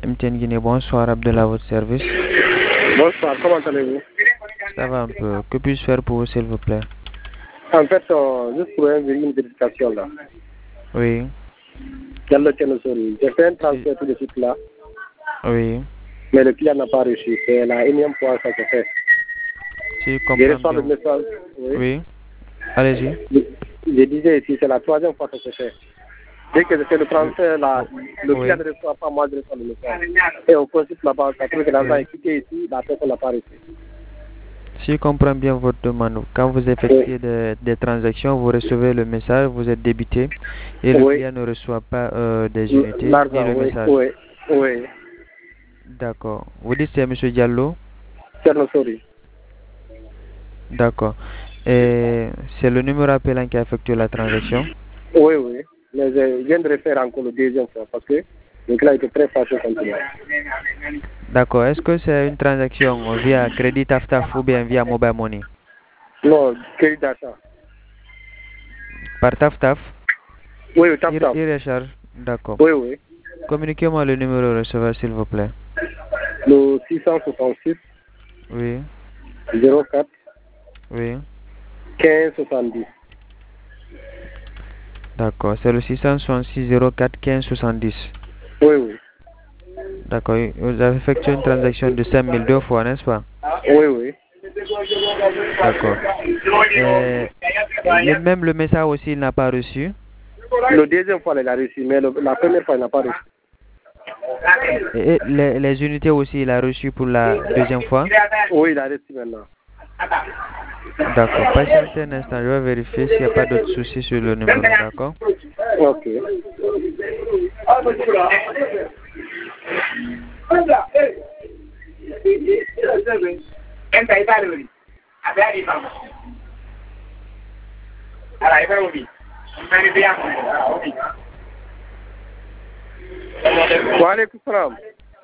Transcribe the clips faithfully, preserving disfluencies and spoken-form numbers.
M T N Guinée, bonsoir, Abdel à votre service. Bonsoir, comment allez-vous? Ça va un peu. Que puis-je faire pour vous, s'il vous plaît? En fait, euh, juste pour une vérification là. Oui. Diallo Tchenosori, j'ai fait un transfert tout de suite là, Oui. mais le client n'a pas reçu. C'est la énième fois que ça se fait. Si je Je comprends reçois le bien. message. Oui. Oui. Allez-y. Je, je disais ici, c'est la troisième fois que ça se fait. Dès que je fais le transfert là, le Oui. client ne reçoit pas, moi je reçois le message. Et au principe là-bas, ça trouve que l'argent Oui. est quitté ici, la personne n'a pas reçu. Si je comprends bien votre demande, quand vous effectuez des, des transactions, vous recevez le message, vous êtes débité et le Oui. client ne reçoit pas euh, des unités ni L'argent, le oui, message. oui, oui. D'accord. Vous dites c'est M. Diallo? Tchenosori. D'accord. Et c'est le numéro appelant qui a effectué la transaction? Oui, oui. Mais je viens de refaire encore le deuxième fois parce que le client était très fâché contre moi. D'accord. Est-ce que c'est une transaction via Crédit Taftaf ou bien via Mobile Money? Non, crédit d'achat. Par Taftaf? Oui, oui, tap Il, tap. il recharge. D'accord. Oui, oui. Communiquez-moi le numéro de receveur, s'il vous plaît. Le six cent soixante-six Oui. zéro quatre Oui. quinze soixante-dix. D'accord. C'est le six cent soixante-six zéro quatre quinze soixante-dix. Oui, oui. D'accord. Vous avez effectué une transaction de cinq mille deux fois, n'est-ce pas? Oui, oui. D'accord. Et le, même le message aussi, il n'a pas reçu. Le deuxième fois, il a reçu, mais le, la première fois, il n'a pas reçu. Et les, les unités aussi, il a reçu pour la deuxième fois. Oui, il a reçu maintenant. D'accord. Patientez un instant, je vais vérifier s'il n'y a pas d'autres soucis sur le numéro, d'accord? Ok. Wa alaikum salam.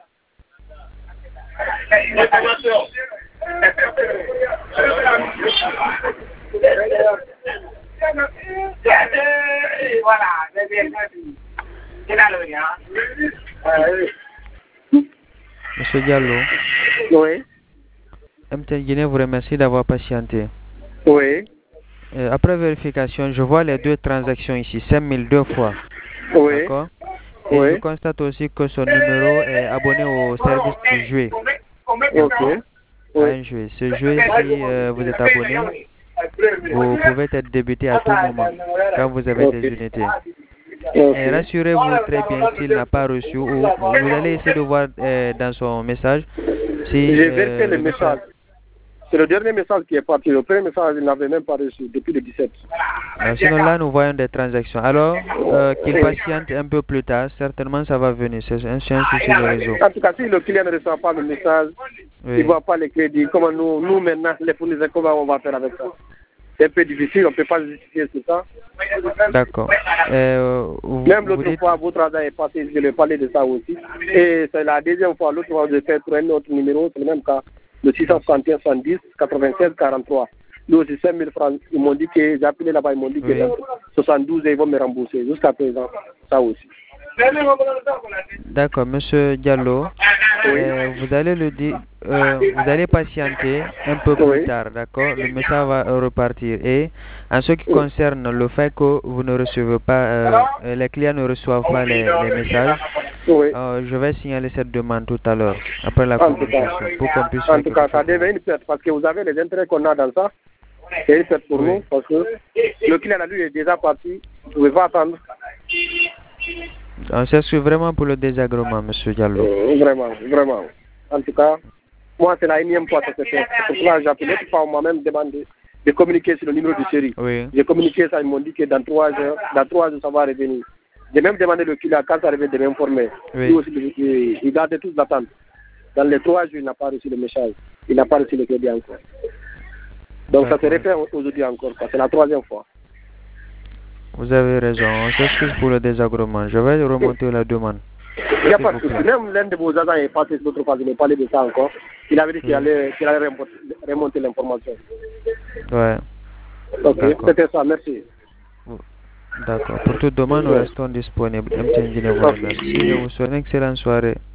Monsieur Diallo, Oui. M T N Guinée vous remercie d'avoir patienté. Oui. Euh, après vérification, je vois les deux transactions ici, cinq mille deux fois. Oui. D'accord? Et Oui. je constate aussi que son numéro est abonné au service du jouet. D'accord? Ok. À Oui. un jouet. Ce jouet, si euh, vous êtes abonné, vous pouvez être débité à tout moment quand vous avez des Ok. unités. Ok. Et rassurez-vous très bien s'il n'a pas reçu ou vous allez essayer de voir euh, dans son message si J'ai vérifié euh, le le message. message. C'est le dernier message qui est parti. Le premier message, il n'avait même pas reçu depuis le dix-sept. Euh, sinon là, nous voyons des transactions. Alors, euh, qu'il patiente un peu plus tard, certainement ça va venir. C'est un, c'est un souci de réseau. En tout cas, si le client ne reçoit pas le message, il ne Oui. voit pas les crédits, comment nous, nous maintenant, les fournisseurs, comment on va faire avec ça? C'est un peu difficile, on ne peut pas justifier tout ça. D'accord. Euh, vous, Même vous l'autre dites. fois, votre travail est passé, je lui parlé de ça aussi. Et c'est la deuxième fois, l'autre fois, je fais pour un autre numéro, c'est le même cas, le six cent soixante et un soixante-dix quatre-vingt-seize quarante-trois. Nous aussi, cinq mille francs, ils m'ont dit que, j'ai appelé là-bas, ils m'ont dit que Oui. dans soixante-douze, ils vont me rembourser. Jusqu'à présent, ça aussi. D'accord, Monsieur Diallo. Euh, vous allez le dire, euh, vous allez patienter un peu plus Oui. tard, d'accord? Le message va repartir. Et en ce qui concerne le fait que vous ne recevez pas, euh, les clients ne reçoivent pas les, les messages, Oui. euh, je vais signaler cette demande tout à l'heure, après la En tout cas, communication, pour qu'on puisse en faire tout quelque cas, chose ça pour vous. devient une perte parce que vous avez les intérêts qu'on a dans ça. C'est une perte pour Oui. nous parce que le client à lui est déjà parti. Vous ne pouvez pas attendre. On s'excuse vraiment pour le désagrément, Monsieur Diallo. Euh, vraiment, vraiment. En tout cas, moi, c'est la énième fois que c'est fait. C'est pour cela que j'ai appelé. On m'a même demandé de communiquer sur le numéro de série. Oui. J'ai communiqué ça, ils m'ont dit que dans trois heures, dans trois heures, ça va revenir. J'ai même demandé le client quand ça revient de m'informer. Oui. Lui aussi, il, il garde tous l'attente. Dans les trois jours, il n'a pas reçu le message. Il n'a pas reçu le crédit encore. Donc ça se répète aujourd'hui encore. C'est la troisième fois. Vous avez raison. On s'excuse pour le désagrément. Je vais remonter la demande. Il n'y a pas de souci. Même l'un de vos agents est passé l'autre fois, je n'ai parlé de ça encore. Il avait dit qu'il Oui. allait, qu'il allait remonter l'information. Ouais. Ok, D'accord. c'était ça, merci. D'accord. Pour toute demande, nous Ouais. restons disponibles. M T N Guinée vous Ok. remercie et vous souhaite une excellente soirée.